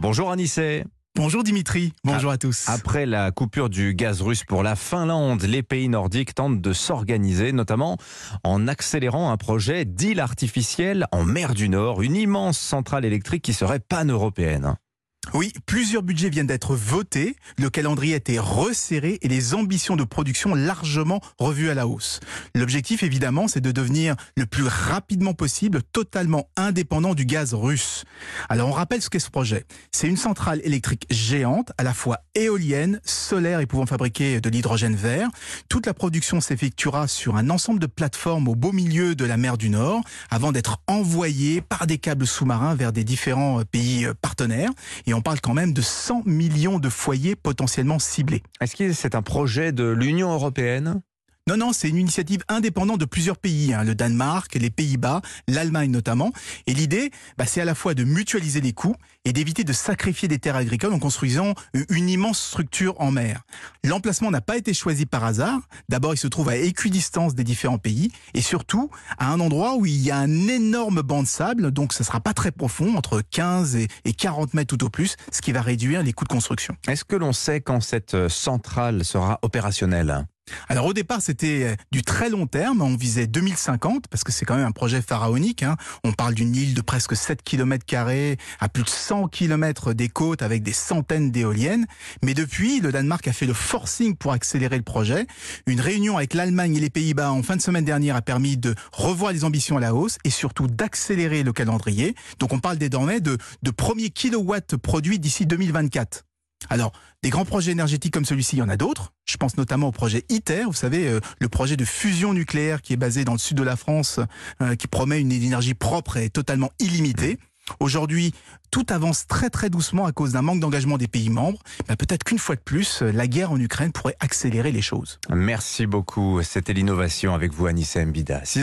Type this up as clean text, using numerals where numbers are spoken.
Bonjour Anissé. Bonjour Dimitri, bonjour à tous. Après la coupure du gaz russe pour la Finlande, les pays nordiques tentent de s'organiser, notamment en accélérant un projet d'île artificielle en mer du Nord, une immense centrale électrique qui serait pan-européenne. Oui, plusieurs budgets viennent d'être votés, le calendrier a été resserré et les ambitions de production largement revues à la hausse. L'objectif évidemment, c'est de devenir le plus rapidement possible totalement indépendant du gaz russe. Alors on rappelle ce qu'est ce projet. C'est une centrale électrique géante, à la fois éolienne, solaire et pouvant fabriquer de l'hydrogène vert. Toute la production s'effectuera sur un ensemble de plateformes au beau milieu de la mer du Nord, avant d'être envoyée par des câbles sous-marins vers des différents pays partenaires. Et on parle quand même de 100 millions de foyers potentiellement ciblés. Est-ce que c'est un projet de l'Union européenne ? Non, c'est une initiative indépendante de plusieurs pays, le Danemark, les Pays-Bas, l'Allemagne notamment. Et l'idée, c'est à la fois de mutualiser les coûts et d'éviter de sacrifier des terres agricoles en construisant une immense structure en mer. L'emplacement n'a pas été choisi par hasard. D'abord, il se trouve à équidistance des différents pays et surtout à un endroit où il y a un énorme banc de sable, donc ça ne sera pas très profond, entre 15 et 40 mètres tout au plus, ce qui va réduire les coûts de construction. Est-ce que l'on sait quand cette centrale sera opérationnelle ? Alors au départ, c'était du très long terme, on visait 2050, parce que c'est quand même un projet pharaonique. On parle d'une île de presque 7 km² à plus de 100 km des côtes avec des centaines d'éoliennes. Mais depuis, le Danemark a fait le forcing pour accélérer le projet. Une réunion avec l'Allemagne et les Pays-Bas en fin de semaine dernière a permis de revoir les ambitions à la hausse et surtout d'accélérer le calendrier. Donc on parle désormais de premiers kilowatts produits d'ici 2024. Alors, des grands projets énergétiques comme celui-ci, il y en a d'autres. Je pense notamment au projet ITER, vous savez, le projet de fusion nucléaire qui est basé dans le sud de la France, qui promet une énergie propre et totalement illimitée. Aujourd'hui, tout avance très très doucement à cause d'un manque d'engagement des pays membres. Peut-être qu'une fois de plus, la guerre en Ukraine pourrait accélérer les choses. Merci beaucoup, c'était l'innovation avec vous Anissé Mbida.